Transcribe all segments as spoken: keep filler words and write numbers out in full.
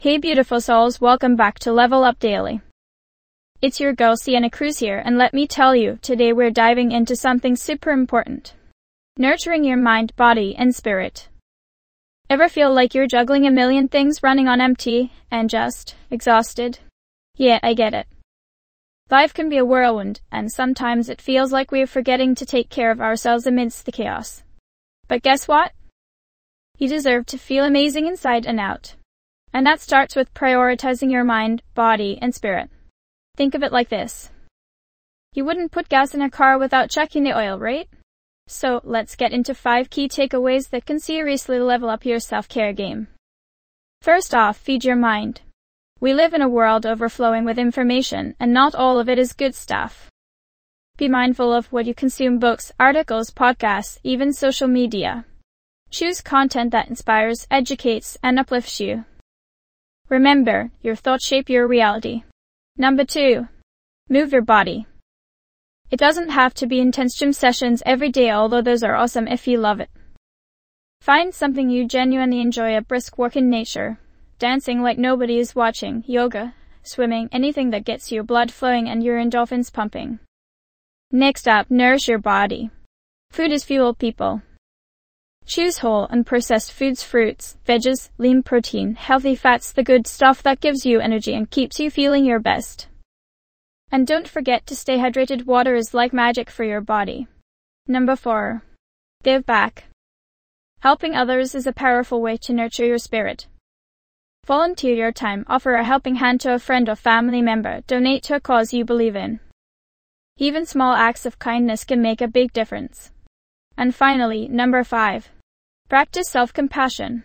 Hey beautiful souls, welcome back to Level Up Daily. It's your girl Sienna Cruz here, and let me tell you, today we're diving into something super important. Nurturing your mind, body, and spirit. Ever feel like you're juggling a million things running on empty, and just exhausted? Yeah, I get it. Life can be a whirlwind, and sometimes it feels like we're forgetting to take care of ourselves amidst the chaos. But guess what? You deserve to feel amazing inside and out. And that starts with prioritizing your mind, body, and spirit. Think of it like this. You wouldn't put gas in a car without checking the oil, right? So, let's get into five key takeaways that can seriously level up your self-care game. First off, feed your mind. We live in a world overflowing with information, and not all of it is good stuff. Be mindful of what you consume: books, articles, podcasts, even social media. Choose content that inspires, educates, and uplifts you. Remember, your thoughts shape your reality. Number two, move your body. It doesn't have to be intense gym sessions every day, although those are awesome if you love it. Find something you genuinely enjoy: a brisk walk in nature, dancing like nobody is watching, yoga, swimming, anything that gets your blood flowing and your endorphins pumping. Next up, nourish your body. Food is fuel, people. Choose whole, unprocessed foods, fruits, veggies, lean protein, healthy fats, the good stuff that gives you energy and keeps you feeling your best. And don't forget to stay hydrated. Water is like magic for your body. Number four, give back. Helping others is a powerful way to nurture your spirit. Volunteer your time, offer a helping hand to a friend or family member, donate to a cause you believe in. Even small acts of kindness can make a big difference. And finally, number five, practice self-compassion.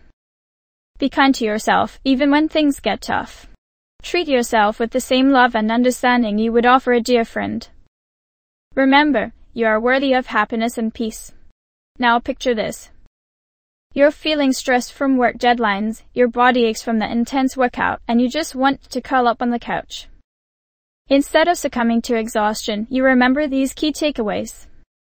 Be kind to yourself, even when things get tough. Treat yourself with the same love and understanding you would offer a dear friend. Remember, you are worthy of happiness and peace. Now picture this. You're feeling stressed from work deadlines, your body aches from the intense workout, and you just want to curl up on the couch. Instead of succumbing to exhaustion, you remember these key takeaways.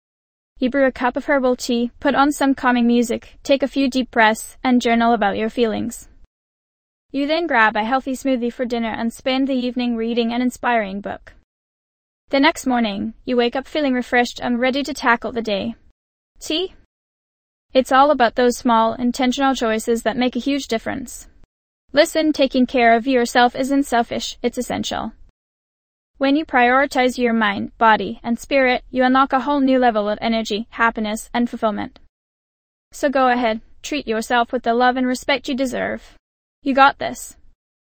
You brew a cup of herbal tea, put on some calming music, take a few deep breaths, and journal about your feelings. You then grab a healthy smoothie for dinner and spend the evening reading an inspiring book. The next morning, you wake up feeling refreshed and ready to tackle the day. See? It's all about those small, intentional choices that make a huge difference. Listen, taking care of yourself isn't selfish, it's essential. When you prioritize your mind, body, and spirit, you unlock a whole new level of energy, happiness, and fulfillment. So go ahead, treat yourself with the love and respect you deserve. You got this.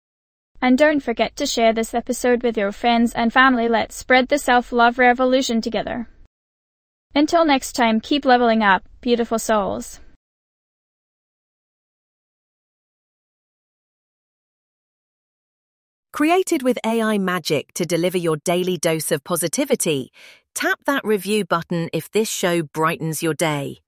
And don't forget to share this episode with your friends and family. Let's spread the self-love revolution together. Until next time, keep leveling up, beautiful souls. Created with A I magic to deliver your daily dose of positivity, tap that review button if this show brightens your day.